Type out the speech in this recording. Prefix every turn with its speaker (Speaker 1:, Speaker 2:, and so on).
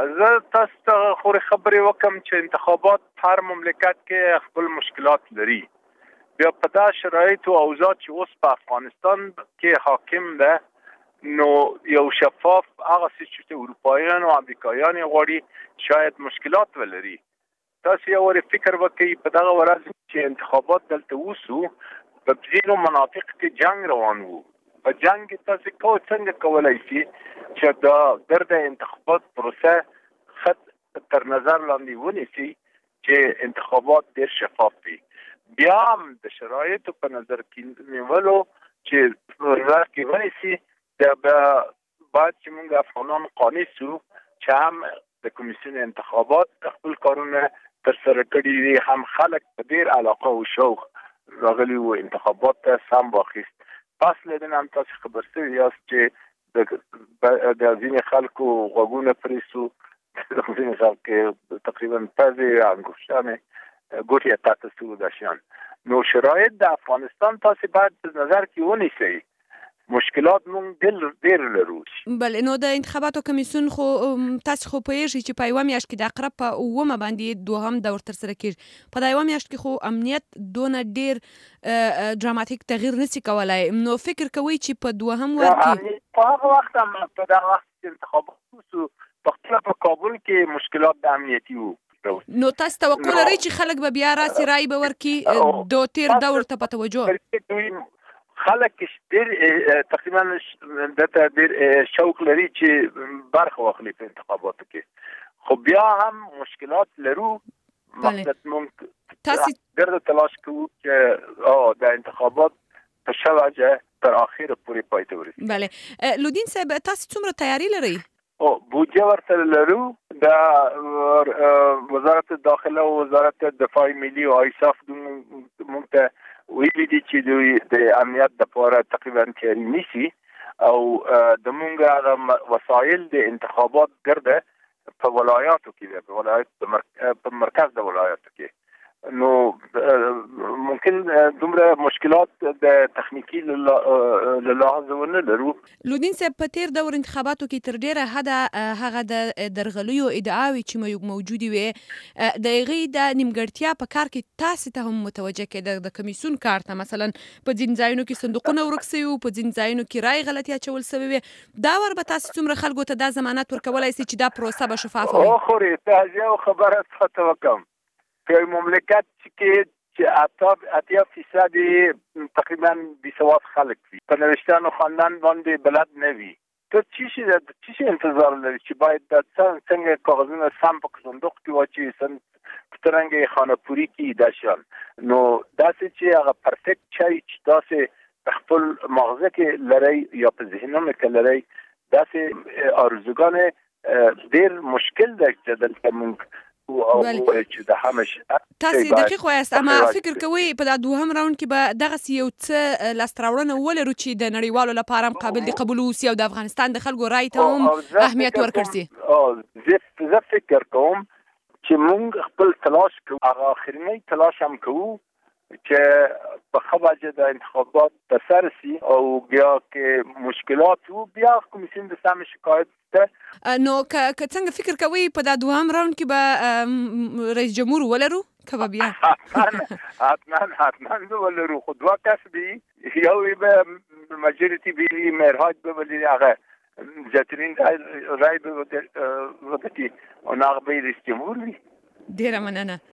Speaker 1: زه تاسو ته خوري خبرې وکم چې انتخابات هر مملکت کې خپل مشکلات لري. بیا په دا شرایط او اوضاع چې اوس په افغانستان کې حاکم ده نو یو شفاف هغه چې اروپایان او امریکایان غواړي شاید مشکلات ولري. تاسو یو ور فکر وکړئ په دغه ورځ چې انتخابات دلته وسو په ځینو مناطق کې جنگ روان وو. په جنگ کې تاسو څنګه کولای شئ چې دا د انتخابات پروسه خط تر نظر لاندې ونیسي چې انتخابات ډېر شفاف وي. بیا هم د شرایطو په نظر کې نیولو چې نظر کې ونیسي دا باید چې موږ افغانان قانع شو چې هم د کمیسیون انتخابات خپل کارونه تر سره کړي دي، هم خلک په ډېر علاقه او شوق راغلي وو انتخابات ته سم واخیست. پس له دې هم تاسو خبر شوي یاست چې د ځینې خلکو غوږونه پرېسو، د ځینې خلکو تقریبا پزې انګوشتانې ګوتې تاته سو دا شیان. نو شرایط د افغانستان تاسو باید په نظر کې ونیسئ. مشکلات مونږ ډېر لرو.
Speaker 2: بله، نو د انتخاباتو کمیسیون خو تاسو خو پوهیږئ چې په یوه میاشت کې د اقرب په 9 باندې دوهم دور ترسره کېږي. په دا یوه میاشت کې خو امنیت دونه ډېر ډراماتیک تغییر نشي کولی. نو فکر کوئ چې په دوهم ور کې
Speaker 1: په هغه وخت هم په دغه وخت کې انتخابات وسو په کابل کې مشکلات د امنیتي وو.
Speaker 2: نو تاسو توقع لرئ چې خلک به بیا راسي رای به ورکړي د تیر دور ته په توجه؟
Speaker 1: خلک ډېر تقریبا دته ډېر شوق لري چې برخه واخلي په انتخاباتو کې، خو بیا هم مشکلات لرو. مقصد مونږ تاسو ګرد تلاش کوو چې د انتخابات په شوجه تر اخره پورې پای ته ورسېږي.
Speaker 2: بله، لودین صاحب تاسو څومره تیاری لرئ؟
Speaker 1: بودجه ورته لرو. د وزارت داخله او وزارت دفاع ملي او ایصاف موږ ته ویلي دي چې دوی د امنیت لپاره تقریبا تیاری نیسي او د موږ هغه وسایل د انتخابات ګرده په ولایاتو کې په مرکز د ولایاتو کې. نو ممکن دومره مشکلات د تخنیکی لحاظ ونه لرو.
Speaker 2: لودین صاحب په تیر دور انتخاباتو کې تر ډیره حده هغه د درغلیو ادعاوې چې موجودې وي د هغې د نیمګړتیا په کار کې تاسو ته هم متوجه کېده د کمیسیون کار ته، مثلا په ځینې ځایونو کې صندوقونه ورک سوي وو، په ځینې ځایونو کې رای غلطي اچول سوي وي. دا ور به تاسو څومره خلکو ته دا ضمانت ورکولی سي چې دا پروسه به شفافه وي؟
Speaker 1: خورې ته یو خبره څه وکم په مملکت کې 80% تقریبا بېسواد خلک وي، په نوشتانو خواندن باندې بلد نه وي. ته څه انتظار لري چې باید د څنګه کاغذونه سم په صندوق کې واچوي، څرنګه یې خانه‌پوري کړي دا شیان. نو داسې چې هغه پرفیکټ شی چې تاسې خپل مغزه کې لرئ یا په ذهنونو کې لرئ، داسې ارزوګانې ډېر مشکل ده چې دلته موږ
Speaker 2: تاسو دقیق وایاست. اما فکر کوئ په دا دوهم راوند کې به دغسې یو څه لاسته راوړنه ولرو چې د نړیوالو لپاره هم قابل د قبول اوسي او د افغانستان د خلکو رای ته هم اهمیت ورکړل سي؟
Speaker 1: زه فکر کوم چې موږ خپل تلاش کوو، هغه اخرنی تلاش هم کوو چې په ښه وجه د انتخابات ترسره سي او بیا کې مشکلات وو بیا کمیسیون د سم شکایت ته.
Speaker 2: نو که څنګه فکر کوئ په دا دوهم راوند کې به رئیس جمهور ولرو که به بیا؟
Speaker 1: حتما به ولرو، خو دوه کس دي، یو به مجورټي وي مهرحاج به ولري، هغه زیاترین رای به وګټي او هغه به رئیس جمهور وي.
Speaker 2: ډېره مننه.